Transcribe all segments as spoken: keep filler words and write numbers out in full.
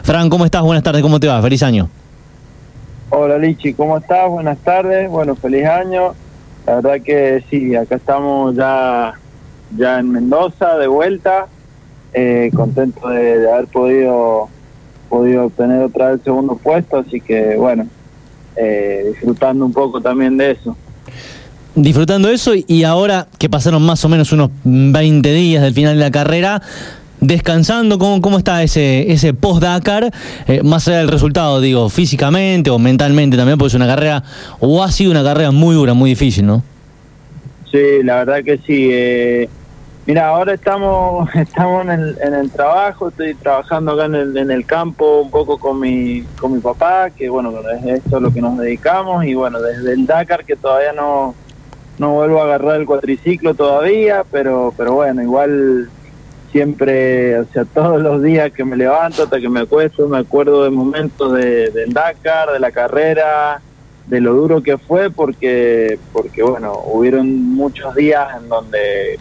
Fran, ¿cómo estás? Buenas tardes, ¿cómo te va? Feliz año. Hola Lichi, ¿cómo estás? Buenas tardes, bueno, feliz año. La verdad que sí, acá estamos ya, ya en Mendoza, de vuelta, eh, contento de, de haber podido, podido obtener otra vez el segundo puesto, así que bueno, eh, disfrutando un poco también de eso. Disfrutando eso y ahora que pasaron más o menos unos veinte días del final de la carrera, descansando, ¿cómo, cómo está ese ese post-Dakar? Eh, más allá del resultado, digo, físicamente o mentalmente también, porque es una carrera, o ha sido una carrera muy dura, muy difícil, ¿no? Sí, la verdad que sí. Eh, mira, ahora estamos estamos en el, en el trabajo, estoy trabajando acá en el, en el campo un poco con mi con mi papá, que bueno, es esto a lo que nos dedicamos, y bueno, desde el Dakar que todavía no, no vuelvo a agarrar el cuatriciclo todavía, pero pero bueno, igual siempre, o sea, todos los días que me levanto hasta que me acuesto, me acuerdo de momentos de, del Dakar, de la carrera, de lo duro que fue, porque, porque bueno, hubieron muchos días en donde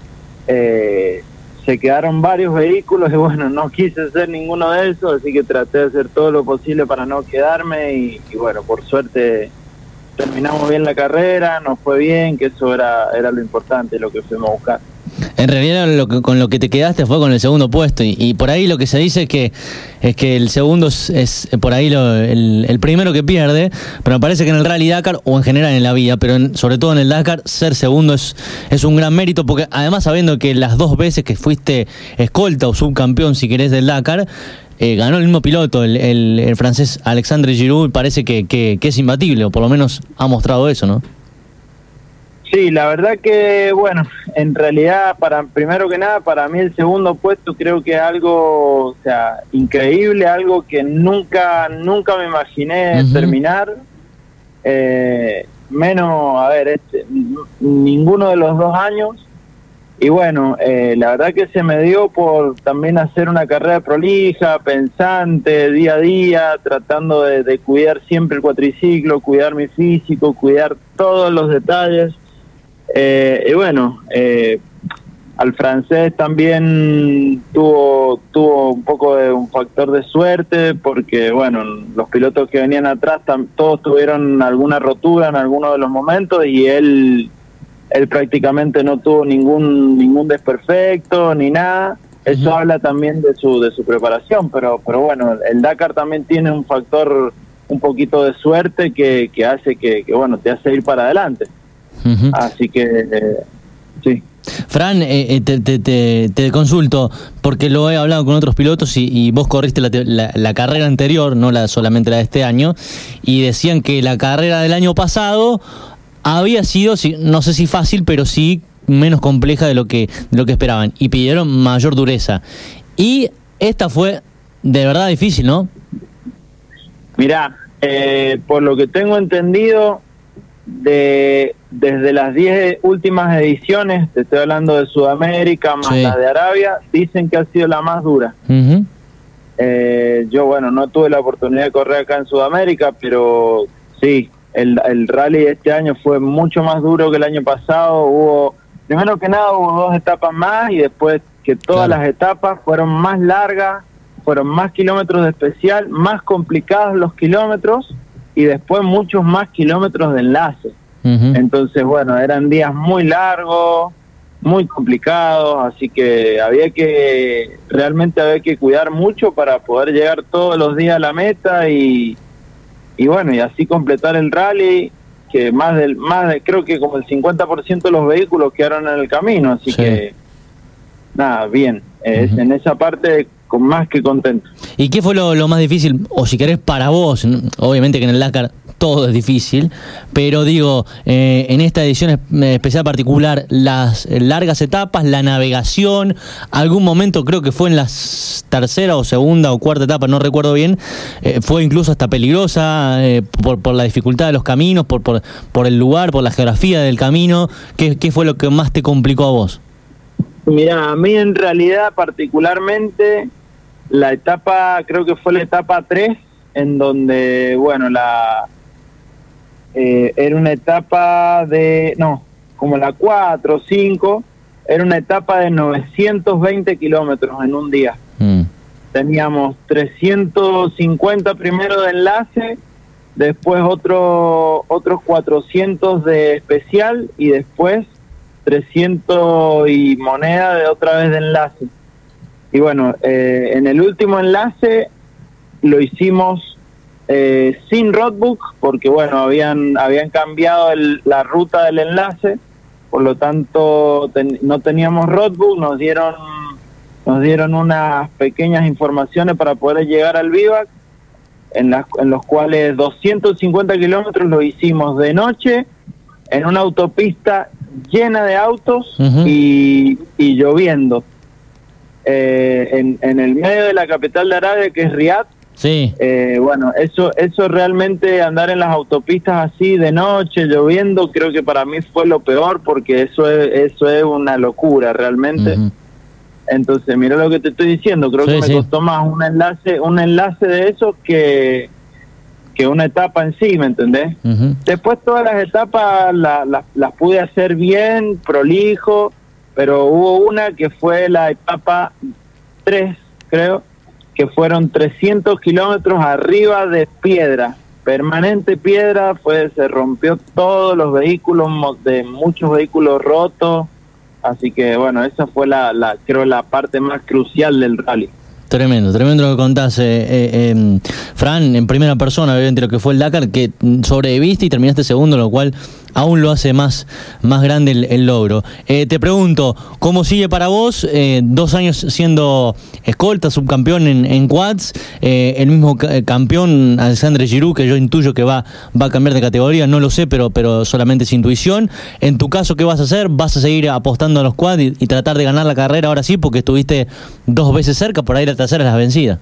eh, se quedaron varios vehículos y bueno, no quise hacer ninguno de esos, así que traté de hacer todo lo posible para no quedarme y, y bueno, por suerte terminamos bien la carrera, nos fue bien, que eso era, era lo importante, lo que fuimos a buscar. En realidad lo que, con lo que te quedaste fue con el segundo puesto y, y por ahí lo que se dice es que es que el segundo es, es por ahí lo, el, el primero que pierde, pero me parece que en el Rally Dakar o en general en la vida, pero en, sobre todo en el Dakar, ser segundo es, es un gran mérito, porque además sabiendo que las dos veces que fuiste escolta o subcampeón, si querés, del Dakar, eh, ganó el mismo piloto, el, el, el francés Alexandre Giroud, parece que, que, que es imbatible, o por lo menos ha mostrado eso, ¿no? Sí, la verdad que, bueno, en realidad, para primero que nada, para mí el segundo puesto creo que es algo, o sea, increíble, algo que nunca nunca me imaginé uh-huh. terminar, eh, menos, a ver, este, ninguno de los dos años, y bueno, eh, la verdad que se me dio por también hacer una carrera prolija, pensante, día a día, tratando de, de cuidar siempre el cuatriciclo, cuidar mi físico, cuidar todos los detalles. Eh, y bueno, eh, al francés también tuvo tuvo un poco de un factor de suerte, porque bueno, los pilotos que venían atrás tam, todos tuvieron alguna rotura en alguno de los momentos y él él prácticamente no tuvo ningún ningún desperfecto ni nada. Eso uh-huh. habla también de su de su preparación, pero pero bueno, el Dakar también tiene un factor un poquito de suerte que, que hace que, que bueno, te hace ir para adelante. Uh-huh. Así que, eh, sí. Fran, eh, te, te, te, te consulto, porque lo he hablado con otros pilotos y, y vos corriste la, la, la carrera anterior, no la solamente la de este año, y decían que la carrera del año pasado había sido, no sé si fácil, pero sí menos compleja de lo que, de lo que esperaban, y pidieron mayor dureza. Y esta fue de verdad difícil, ¿no? Mirá, eh, por lo que tengo entendido, de desde las diez últimas ediciones, te estoy hablando de Sudamérica más sí. las de Arabia, dicen que ha sido la más dura. Uh-huh. eh, yo bueno, no tuve la oportunidad de correr acá en Sudamérica, pero sí, el, el rally de este año fue mucho más duro que el año pasado. Hubo, primero que nada, hubo dos etapas más, y después que todas claro. las etapas fueron más largas, fueron más kilómetros de especial, más complicados los kilómetros, y después muchos más kilómetros de enlace. Uh-huh. Entonces, bueno, eran días muy largos, muy complicados, así que había que, realmente había que cuidar mucho para poder llegar todos los días a la meta y, y bueno, y así completar el rally, que más del, más de, creo que como el cincuenta por ciento de los vehículos quedaron en el camino, así sí. que, nada, bien, es, uh-huh. en esa parte con más que contento. ¿Y qué fue lo, lo más difícil, o si querés para vos? Obviamente que en el Dakar todo es difícil, pero digo, eh, en esta edición especial particular, las largas etapas, la navegación, algún momento creo que fue en la tercera o segunda o cuarta etapa, no recuerdo bien, eh, fue incluso hasta peligrosa eh, por, por la dificultad de los caminos, por, por, por el lugar, por la geografía del camino. ¿Qué, qué fue lo que más te complicó a vos? Mira, a mí en realidad particularmente la etapa, creo que fue la etapa tres, en donde, bueno, la eh, era una etapa de, no, como la cuatro o cinco, era una etapa de novecientos veinte kilómetros en un día. Mm. teníamos trescientos cincuenta primero de enlace, después otro, otros cuatrocientos de especial y después trescientos y moneda de otra vez de enlace. Y bueno, eh, en el último enlace lo hicimos eh, sin roadbook, porque bueno, habían habían cambiado el, la ruta del enlace, por lo tanto ten, no teníamos roadbook, nos dieron nos dieron unas pequeñas informaciones para poder llegar al vivac, en, las, en los cuales doscientos cincuenta kilómetros lo hicimos de noche, en una autopista llena de autos uh-huh. y, y lloviendo. Eh, en, en el medio de la capital de Arabia, que es Riad. Sí. Eh, bueno, eso eso realmente, andar en las autopistas así de noche, lloviendo, creo que para mí fue lo peor, porque eso es, eso es una locura realmente. Uh-huh. Entonces, mira lo que te estoy diciendo, creo sí, que me sí. costó más un enlace un enlace de eso que, que una etapa en sí, ¿me entendés? Uh-huh. Después todas las etapas la, la, las pude hacer bien, prolijo, pero hubo una que fue la etapa tres, creo, que fueron trescientos kilómetros arriba de piedra, permanente piedra, fue se rompió todos los vehículos, de muchos vehículos rotos, así que bueno, esa fue la, la creo la parte más crucial del rally. Tremendo, tremendo lo que contás, eh, eh, eh, Fran, en primera persona, obviamente, lo que fue el Dakar, que sobreviviste y terminaste segundo, lo cual aún lo hace más, más grande el, el logro. Eh, te pregunto, ¿cómo sigue para vos? Eh, dos años siendo escolta, subcampeón en, en quads, eh, el mismo ca- campeón Alexandre Giroux, que yo intuyo que va, va a cambiar de categoría, no lo sé, pero, pero solamente es intuición. En tu caso, ¿qué vas a hacer? ¿Vas a seguir apostando a los quads y, y tratar de ganar la carrera ahora sí, porque estuviste dos veces cerca, por ahí la tercera es la vencida?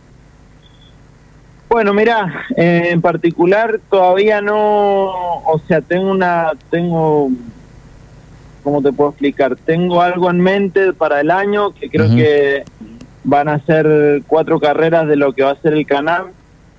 Bueno, mira, eh, en particular todavía no, o sea, tengo una, tengo, ¿cómo te puedo explicar? Tengo algo en mente para el año, que creo uh-huh. que van a ser cuatro carreras de lo que va a ser el canal.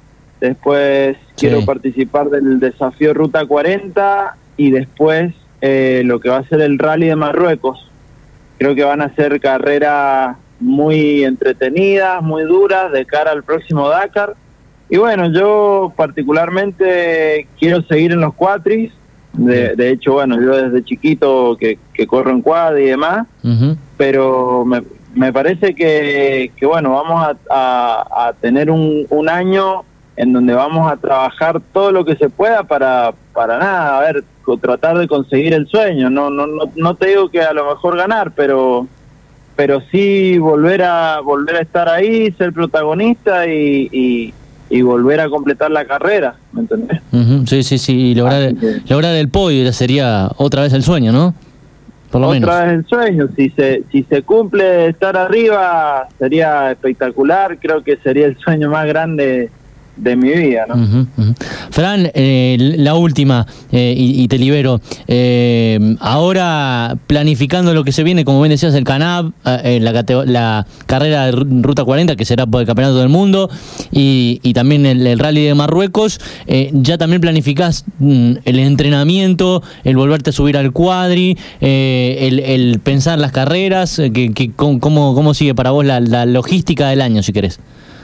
Después sí. quiero participar del desafío Ruta cuarenta y después eh, lo que va a ser el Rally de Marruecos. Creo que van a ser carreras muy entretenidas, muy duras, de cara al próximo Dakar. Y bueno, yo particularmente quiero seguir en los cuatris. De, de hecho, bueno, yo desde chiquito que, que corro en quad y demás, uh-huh. pero me, me parece que, que bueno, vamos a, a, a tener un, un año en donde vamos a trabajar todo lo que se pueda para, para nada, a ver, tratar de conseguir el sueño. No, no, no, no te digo que a lo mejor ganar, pero pero sí volver a volver a estar ahí, ser protagonista y, y, y volver a completar la carrera, ¿me entendés? Uh-huh. Sí, sí, sí, y lograr, que, lograr el podio ya sería otra vez el sueño, ¿no? Por lo otra menos. vez el sueño, si se si se cumple estar arriba sería espectacular, creo que sería el sueño más grande de mi vida, ¿no? Uh-huh, uh-huh. Fran, eh, la última, eh, y, y te libero. Eh, ahora, planificando lo que se viene, como bien decías, el Canab, eh, la, la carrera de Ruta cuarenta, que será por el Campeonato del Mundo, y, y también el, el Rally de Marruecos, eh, ¿ya también planificás mm, el entrenamiento, el volverte a subir al cuadri, eh, el, el pensar las carreras? Que, que, ¿cómo, ¿Cómo sigue para vos la, la logística del año, si querés?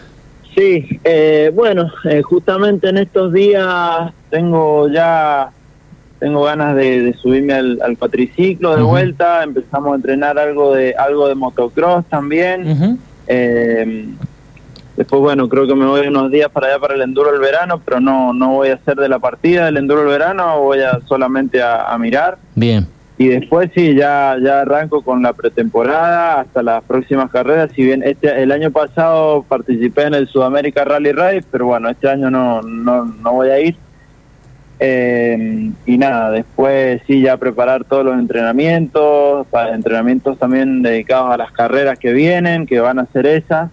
Sí, eh, bueno, eh, justamente en estos días tengo ya tengo ganas de, de subirme al, al cuatriciclo de uh-huh. vuelta. Empezamos a entrenar algo de algo de motocross también. Uh-huh. Eh, después, bueno, creo que me voy unos días para allá para el enduro del verano, pero no no voy a hacer de la partida del enduro del verano, voy a solamente a, a mirar. Bien. Y después sí, ya ya arranco con la pretemporada hasta las próximas carreras. Si bien este el año pasado participé en el Sudamérica Rally Race, pero bueno, este año no no, no voy a ir. Eh, y nada, después sí ya preparar todos los entrenamientos, para entrenamientos también dedicados a las carreras que vienen, que van a ser esas.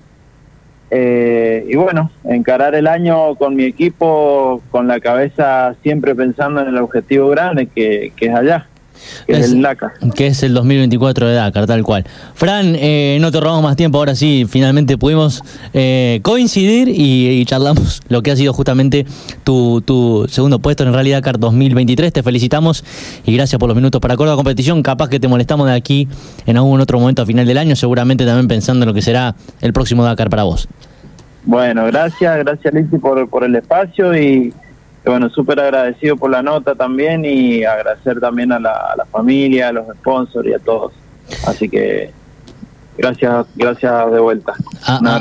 Eh, y bueno, encarar el año con mi equipo, con la cabeza siempre pensando en el objetivo grande que, que es allá. que es, es el Dakar. Que es el dos mil veinticuatro de Dakar, tal cual. Fran, eh, no te robamos más tiempo, ahora sí, finalmente pudimos eh, coincidir y, y charlamos lo que ha sido justamente tu, tu segundo puesto en el Rally Dakar dos mil veintitrés. Te felicitamos y gracias por los minutos para Córdoba Competición. Capaz que te molestamos de aquí en algún otro momento a final del año, seguramente también pensando en lo que será el próximo Dakar para vos. Bueno, gracias, gracias Lizzy por, por el espacio y bueno, súper agradecido por la nota también y agradecer también a la, a la familia, a los sponsors y a todos. Así que gracias, gracias de vuelta. Ah, ah.